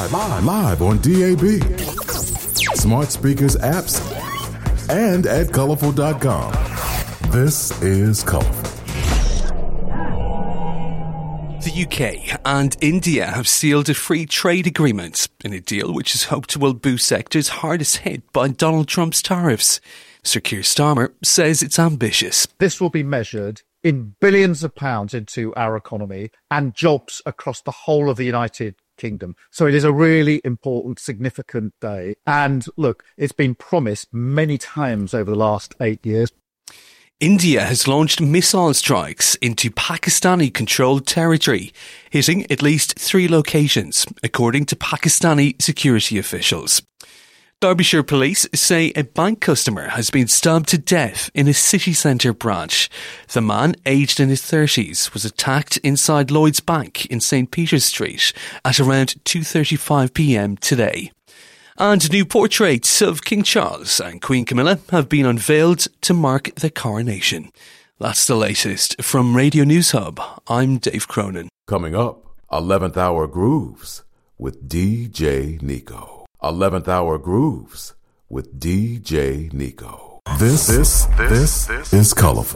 Live on DAB, smart speakers, apps, and at colorful.com. This is Colorful. The UK and India have sealed a free trade agreement in a deal which is hoped will boost sectors hardest hit by Donald Trump's tariffs. Sir Keir Starmer says it's ambitious. This will be measured in billions of pounds into our economy and jobs across the whole of the United Kingdom. So it is a really important, significant day. And look, it's been promised many times over the last 8 years. India has launched missile strikes into Pakistani-controlled territory, hitting at least 3 locations, according to Pakistani security officials. Derbyshire police say a bank customer has been stabbed to death in a city centre branch. The man, aged in his 30s, was attacked inside Lloyds Bank in St Peter's Street at around 2:35 p.m. today. And new portraits of King Charles and Queen Camilla have been unveiled to mark the coronation. That's the latest from Radio News Hub. I'm Dave Cronin. Coming up, 11th Hour Grooves with DJ Nico. 11th Hour Grooves with DJ Nico. This is Colorful.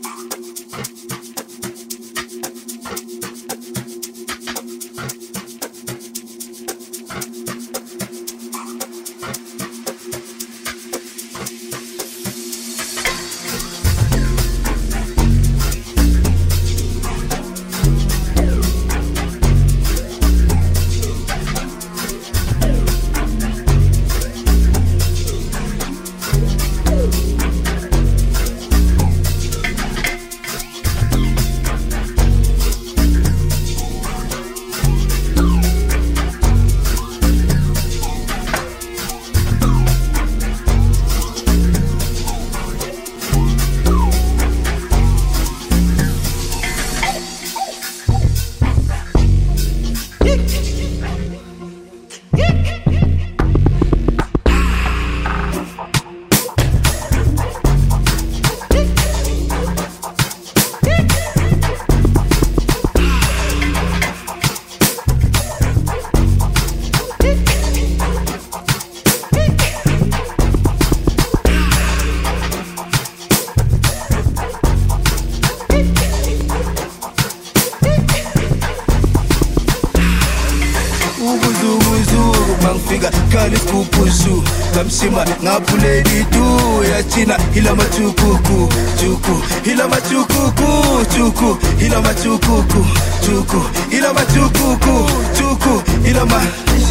Kamshima ngapuledi tu ya China hila machukuku chuku hila machukuku chuku hila machukuku chuku hila machukuku chuku hila ma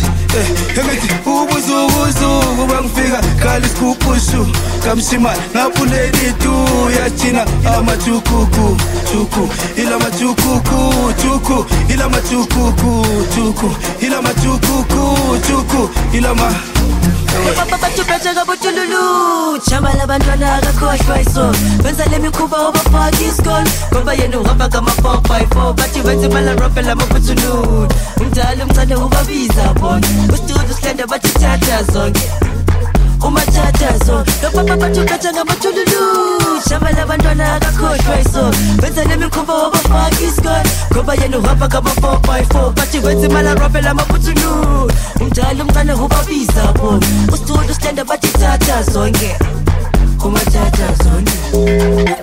Hemeti ubuzu bangfika kali skupushu Kamshima ngapuledi tu ya China amachukuku chuku hila machukuku chuku hila machukuku chuku hila machukuku chuku hila ma Bathi betheka butululu Chambala bantwana akakhohlwa iso Benza lemikhuba obafaki isikolo Ngoba yena uhamba kama 4x4 Bathi wenza imali robela amaphuthunudu Umdala umncane ubabiza bona Ustudio slender bathi thatha zonke Umathatha zonke Lopapa bathi betheka butululu Chambala bantwana akakhohlwa iso Benza lemikhuba obafaki isikolo Ngoba yena uhamba kama 4x4 Bathi wenza imali robela amaphuthunudu Umdala umncane ubabiza bona Ustudio slender bathi thatha zonke Umathatha zonke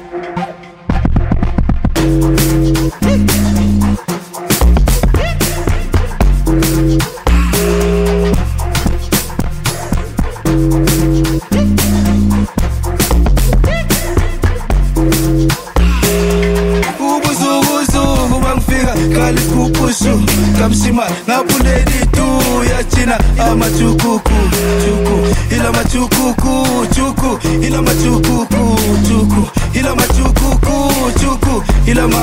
Kamshima ngapuledi tu ya China amachukuku chuku ila machukuku chuku ila machukuku chuku ila machukuku chuku ila ma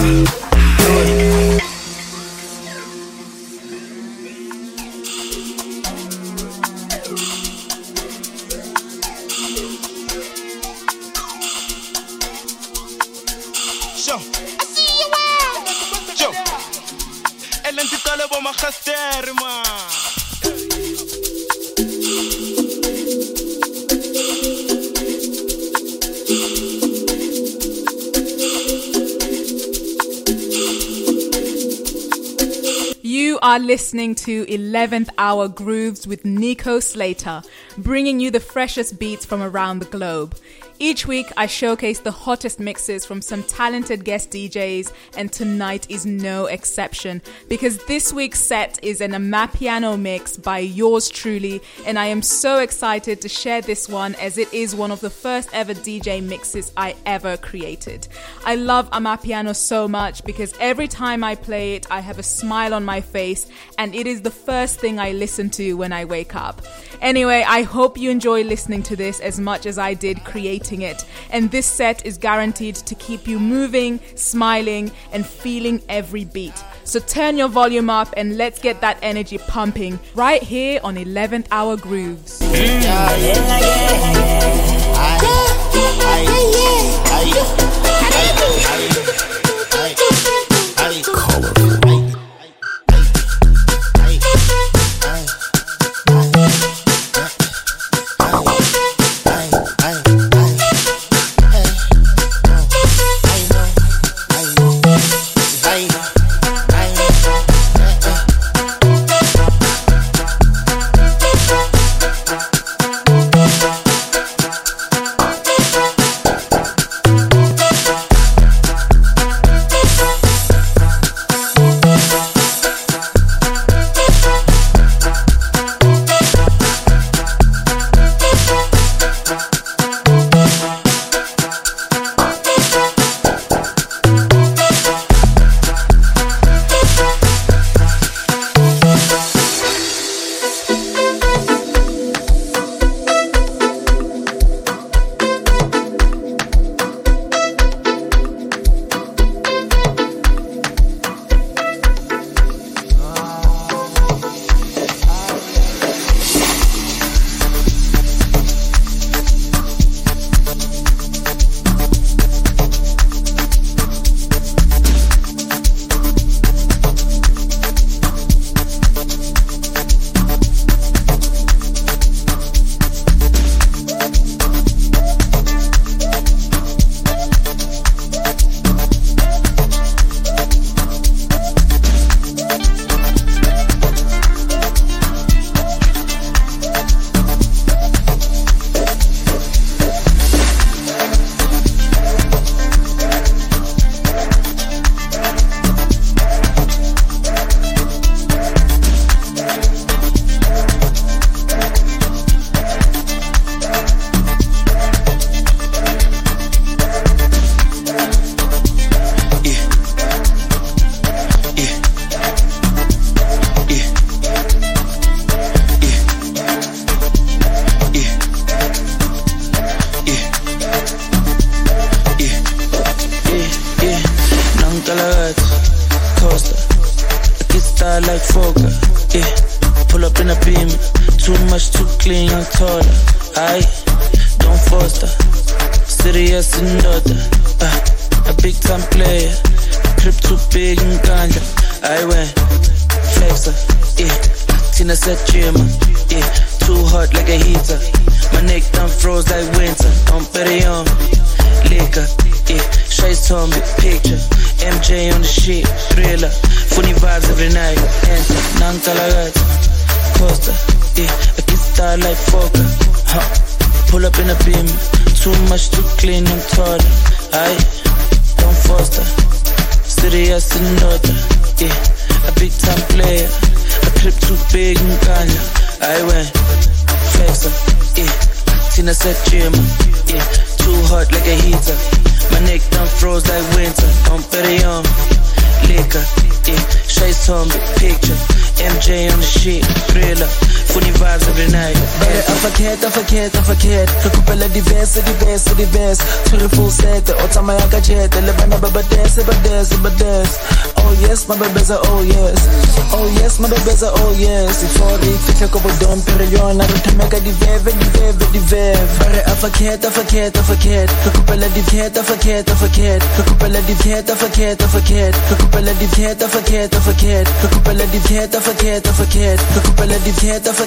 are listening to 11th Hour Grooves with Nico Slater, bringing you the freshest beats from around the globe. Each week, I showcase the hottest mixes from some talented guest DJs, and tonight is no exception, because this week's set is an Amapiano mix by yours truly, and I am so excited to share this one as it is one of the first ever DJ mixes I ever created. I love Amapiano so much because every time I play it, I have a smile on my face, and it is the first thing I listen to when I wake up. Anyway, I hope you enjoy listening to this as much as I did creating it. And this set is guaranteed to keep you moving, smiling, and feeling every beat. So turn your volume up and let's get that energy pumping right here on 11th Hour Grooves. My baby's a oh yes. Oh yes, my baby's a oh yes. Ifori fitla ko bodom pero yona rutemeka di veve. Bare afaket. Rekupela di vieta faket. Rekupela di vieta faket. Rekupela di vieta faket. Rekupela di vieta faket. Rekupela di vieta faket.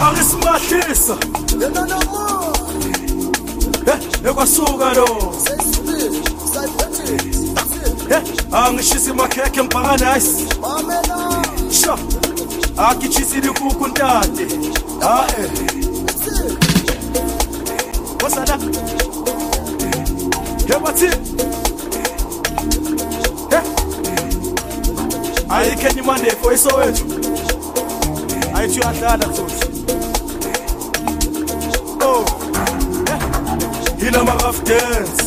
Angisimahlisa ekwasuka lo angishisi makhekhe mpakana ice sha akichisi likuku ntate wasala yebati ayikhenye manje for isowethu ayithi uyadlala futhi oh ina ma-rough dance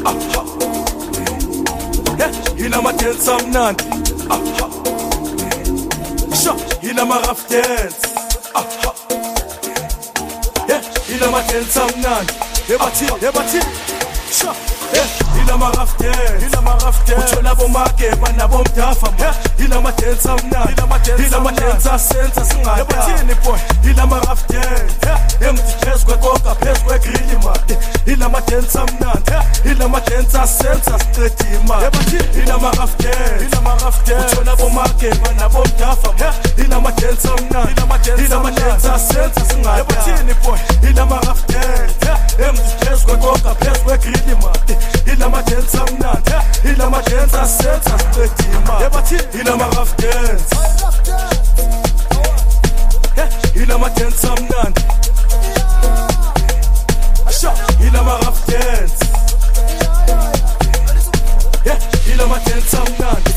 ina ma-dance amnandi sho ina ma-rough dance ina ma-dance amnandi yebathi sho ina ma-rough dance uthola bomake banabomdafa ina ma-dance amnandi ina ma-dance asenza singayabathini boy ina ma-rough dance emthi phezu kwekoka phezu kwegrili made ina ma-dance amnandi ina ma-dance asenza siqedima ina ma-rough dance uthola bomake banabomdafa ina ma-dance amnandi ina ma-dance asenza singayabathini boy ina ma-rough dance emthi phezu kwekoka phezu kwegrili made ina ma-dance amnandi ina ma-dance asenza siqedima ina ma-rough dance ina ma-dance amnandi ina ma-rough dance ina ma-dance amnandi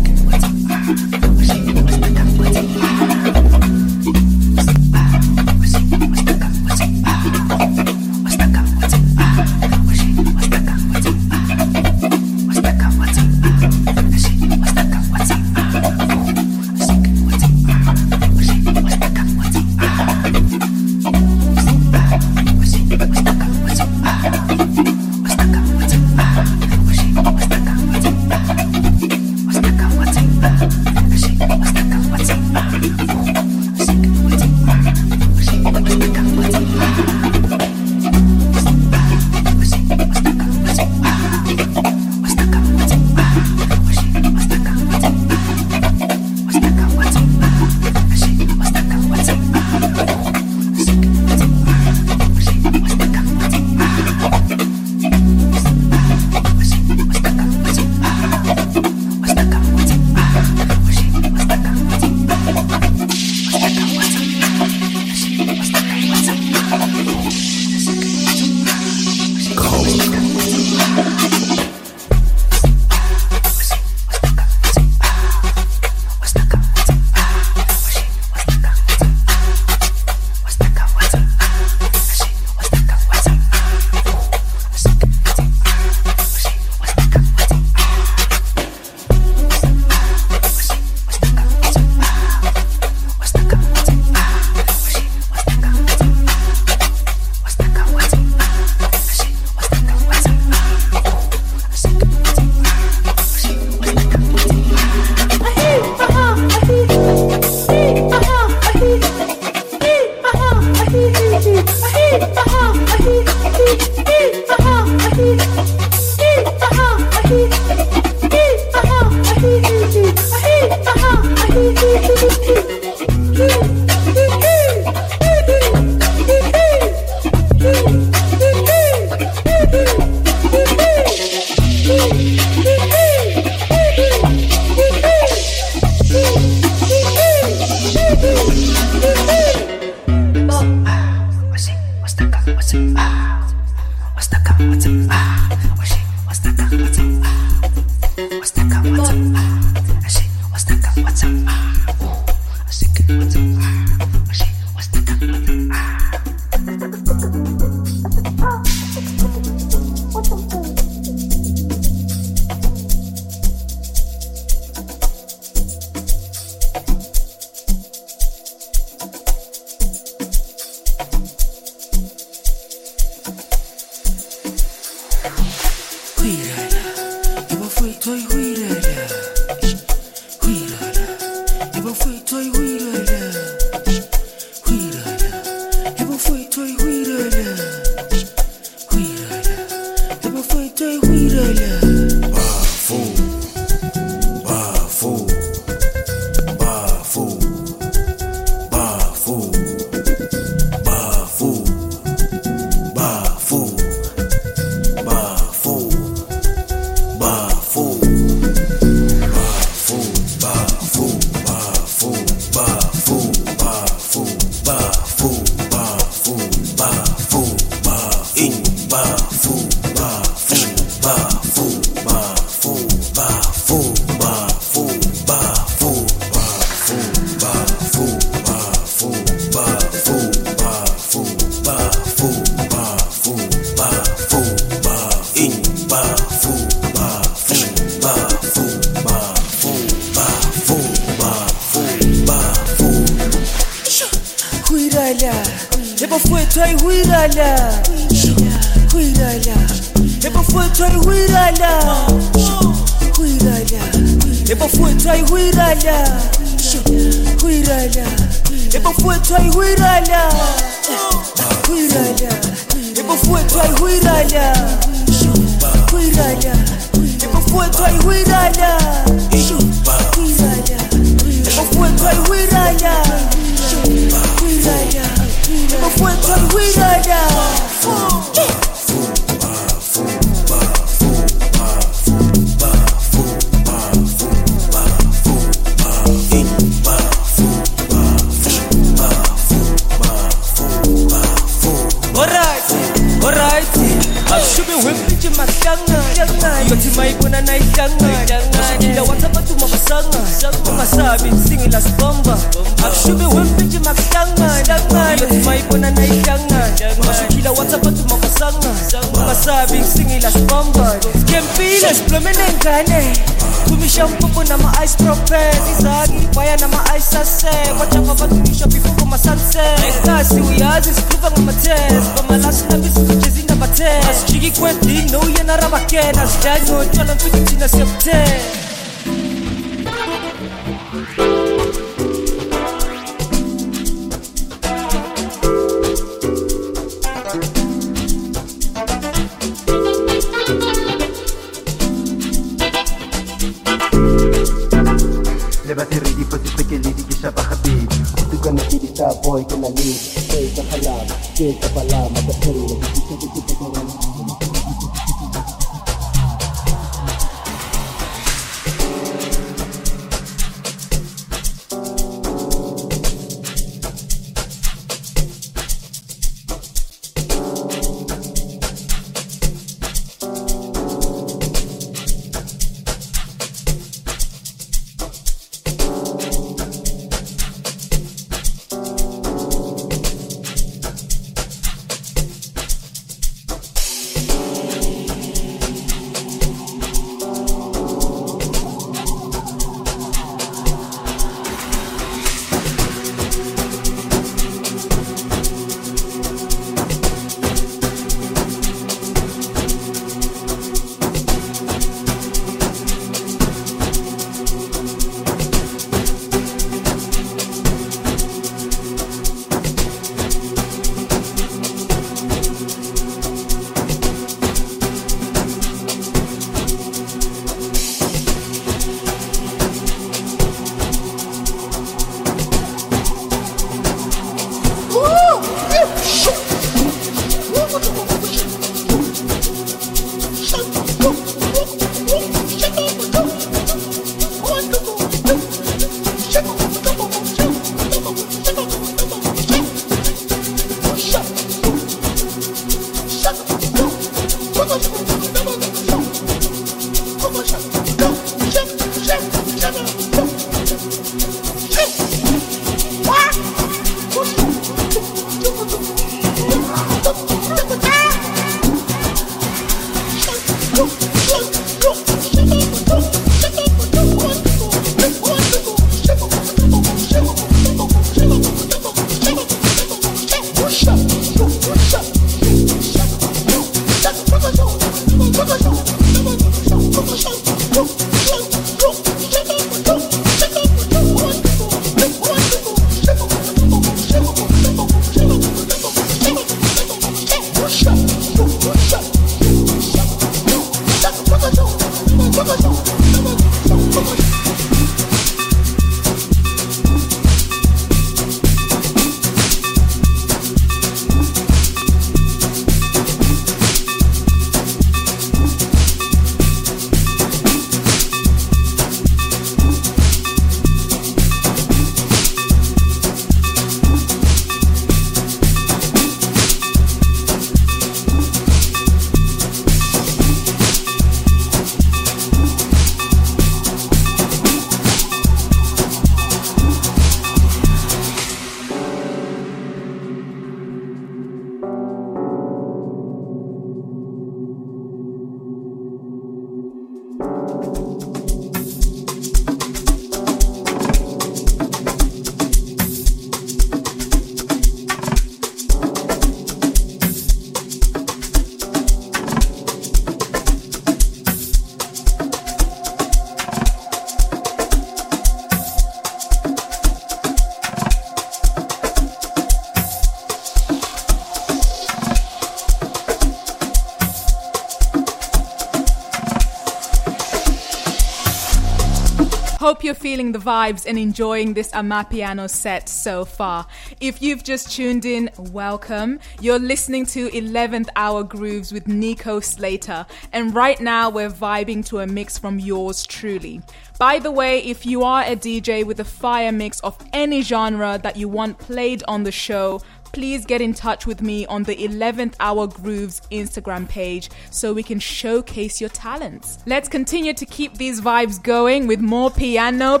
hope you're feeling the vibes and enjoying this Amapiano set so far. If you've just tuned in, welcome. You're listening to 11th Hour Grooves with Nico Slater, and right now we're vibing to a mix from yours truly. By the way, if you are a DJ with a fire mix of any genre that you want played on the show, please get in touch with me on the 11th Hour Grooves Instagram page so we can showcase your talents. Let's continue to keep these vibes going with more piano.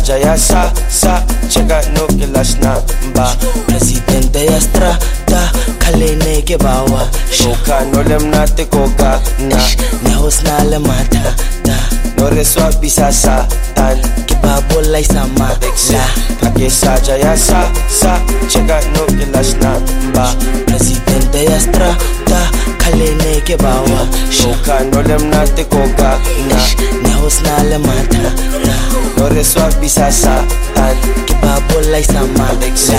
saja ya sa cheka no ke lashna ba presidente ya strata kalene ke bawa shoka no lemnate koka na hosna le mata da no reswa bisasa tan ke babola isama la ake saja ya sa cheka no ke lashna ba presidente ya strata kalene ke bawa shoka no lemnate koka na hosna le mata da no reswa bisasa tan ke babola isama la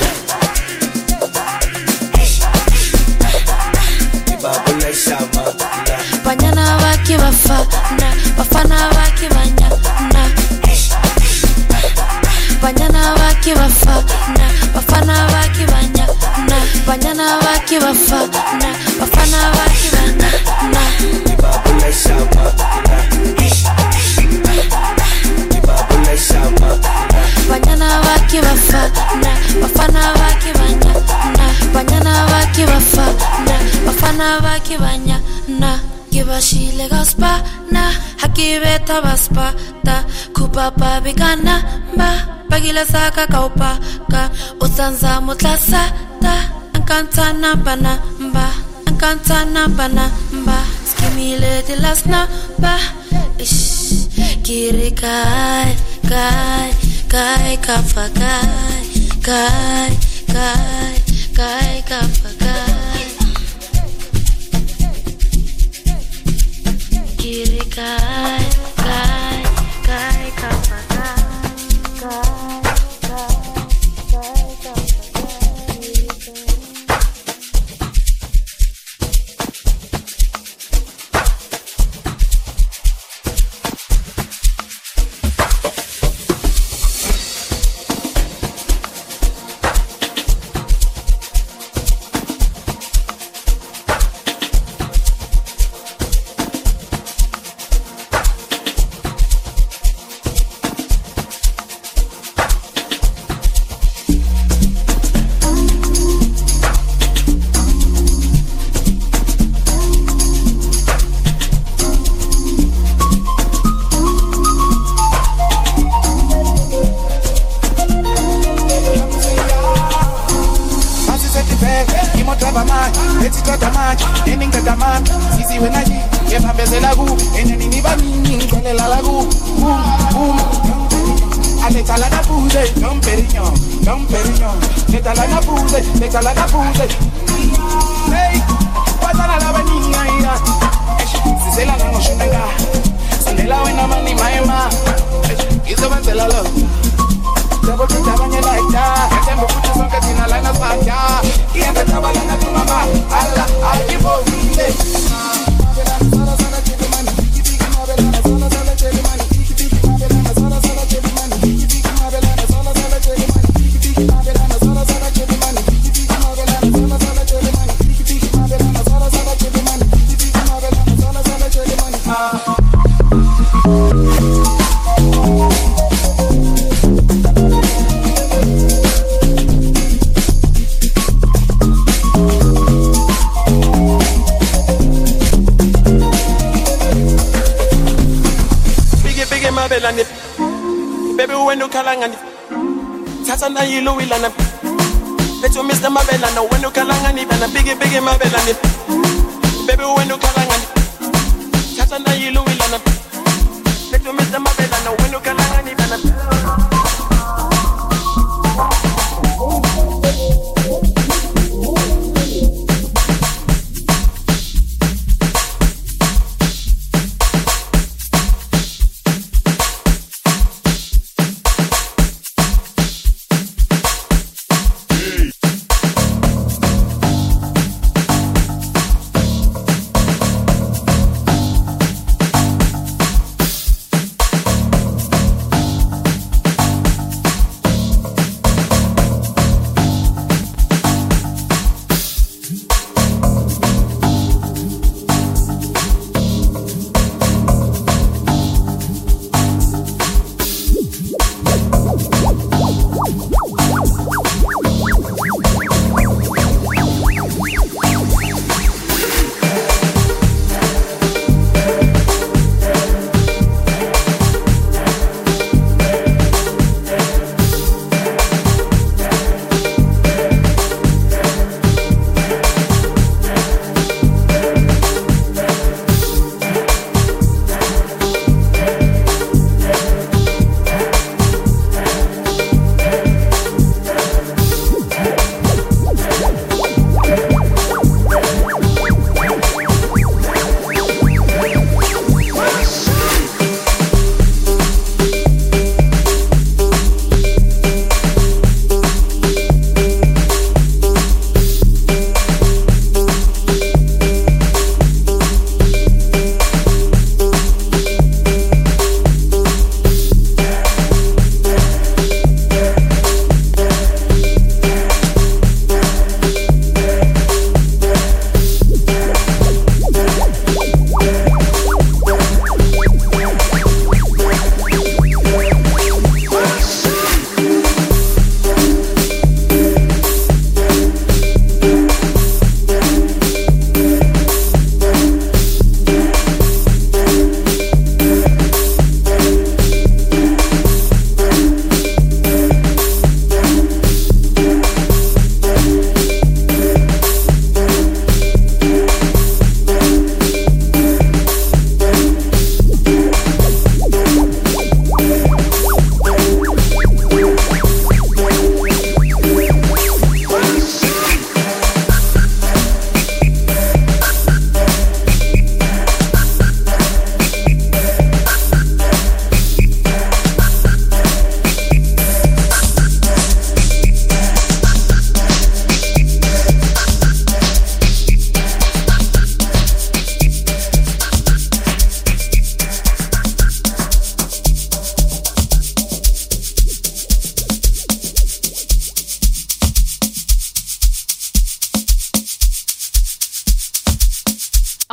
Banyana waki bafana, bafana waki banyana. Banyana waki bafana, bafana waki banyana. Banyana waki bafana, bafana waki banyana. Ibabula shama, ibabula shama. Banyana waki bafana, bafana waki banyana. Banyana waki bafana, bafana waki banyana. Kibashile gaspa na hakibeta baspa ta kupapa bigana ba bagila saka kaupa ka usanza mutlasa ta ankantana bana ba skimile de lasna ba kiri kai kafa kai kafa kai kiri kai kafa kai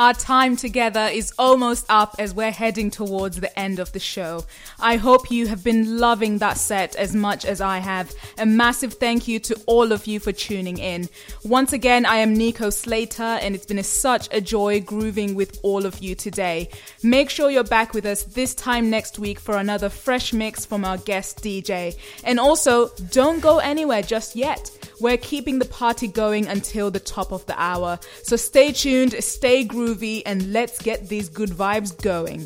Our time together is almost up as we're heading towards the end of the show. I hope you have been loving that set as much as I have. A massive thank you to all of you for tuning in. Once again, I am Nico Slater, and it's been such a joy grooving with all of you today. Make sure you're back with us this time next week for another fresh mix from our guest DJ. And also, don't go anywhere just yet. We're keeping the party going until the top of the hour. So stay tuned, stay groovy, and let's get these good vibes going.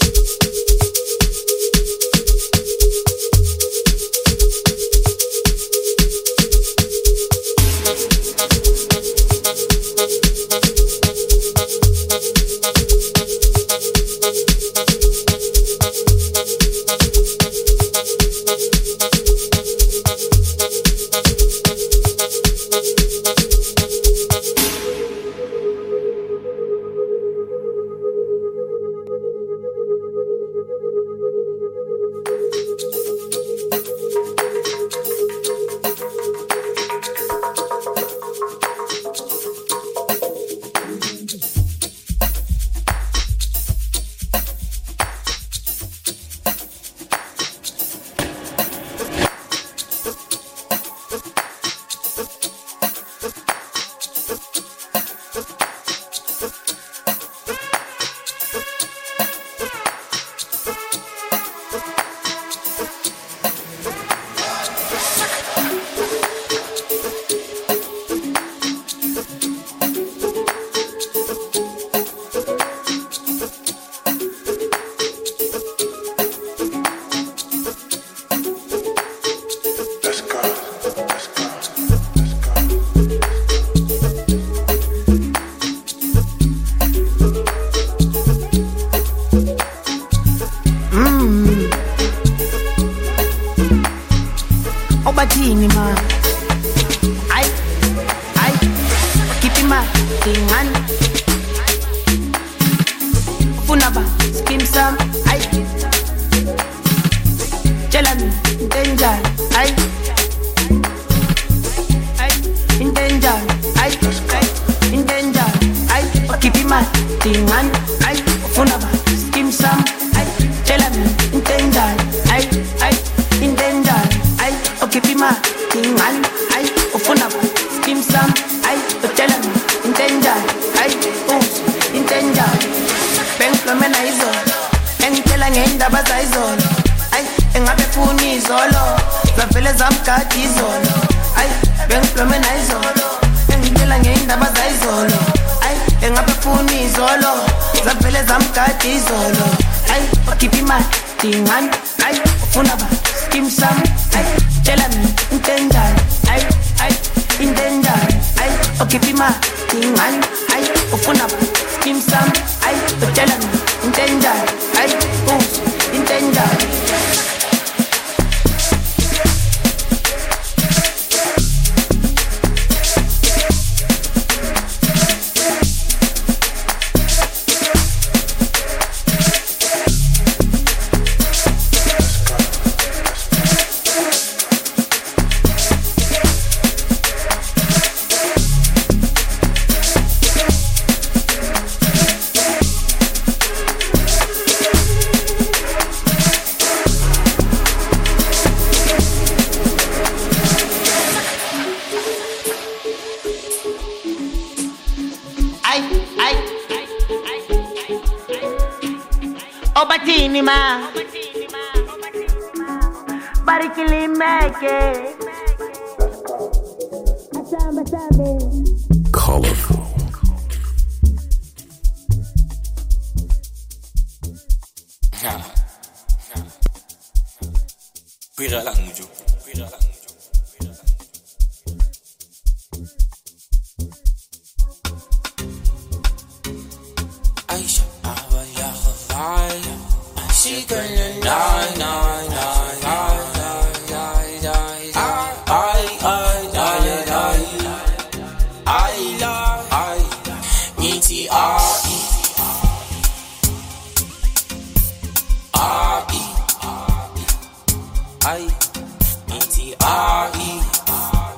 Colorful.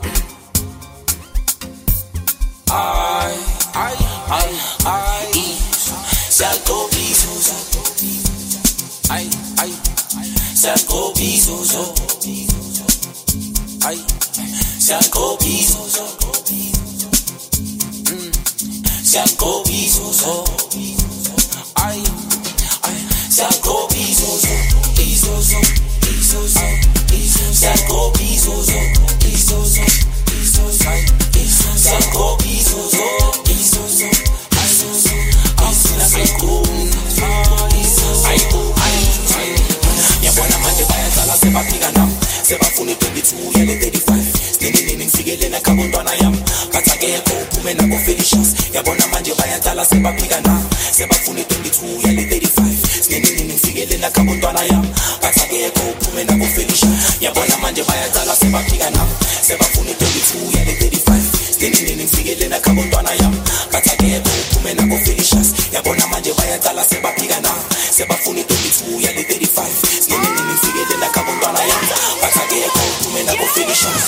I Siyagobizuzo. Ay, ay. Siyagobizuzo. Ay, siyagobizuzo. Siyagobizuzo. Ay, ay. Siyagobizuzo. Izuzo, izuzo, izuzo. Siyagobizuzo. Izuzo, izuzo, ay. Siyagobizuzo. Izuzo, izuzo. Asina sekuza. Ay, ay, ay. Yabona manje bayadlala sebaphika nami. Sebafuna 22 yale 35. Nini ngifikelele kabondwana yami. Kathakekho uphume nabo Felicious. Yabona manje bayadlala sebaphika nami. Sebafuna 22 yale 35. Nini ngifikelele kabondwana yami. Kathakekho uphume nabo Felicious. Yabona manje bayadlala sebaphika nami. Sebafuna 22 yale 35. Nini ngifikelele kabondwana yami. Kathakekho uphume nabo Felicious. Yabona manje bayadlala sebaphika nami. Sebafuna 22 yale 35. Nini ngifikelele kabondwana yami. Kathakekho uphume nabo Felicious.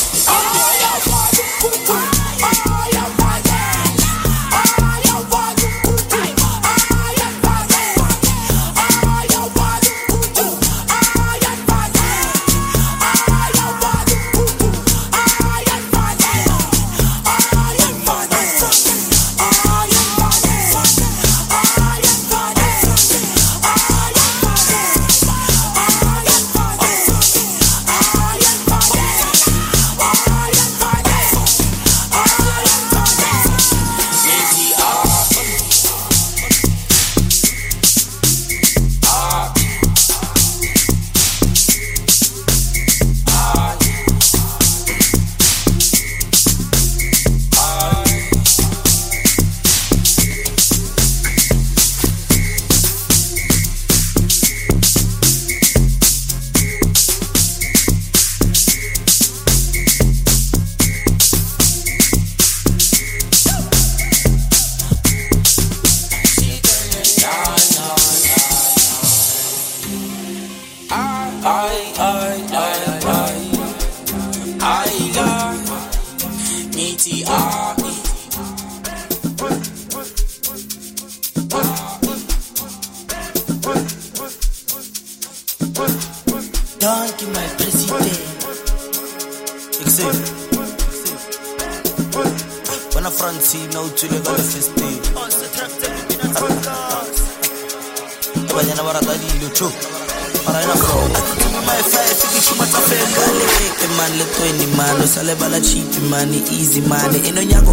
Donkey, my president. Except when a Francine now to the other festival. Banyana baratadi lucho. Paraina bro. My five fiki shumata fengale. Ke man le 20 man, no sale bala cheap money, easy money. Ino nyako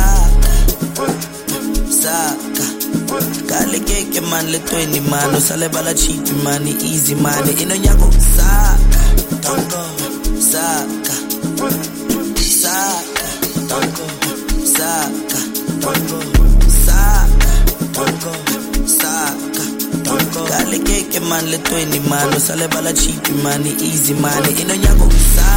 saka. Kale ke man le 20 man, no sale bala cheap money, easy money. Ino nyako saka. Tango saka. Saka. Tango saka. Tango saka. Tango saka. Kale ke man le 20 man, no sale bala cheap money, easy money. Ino nyako saka.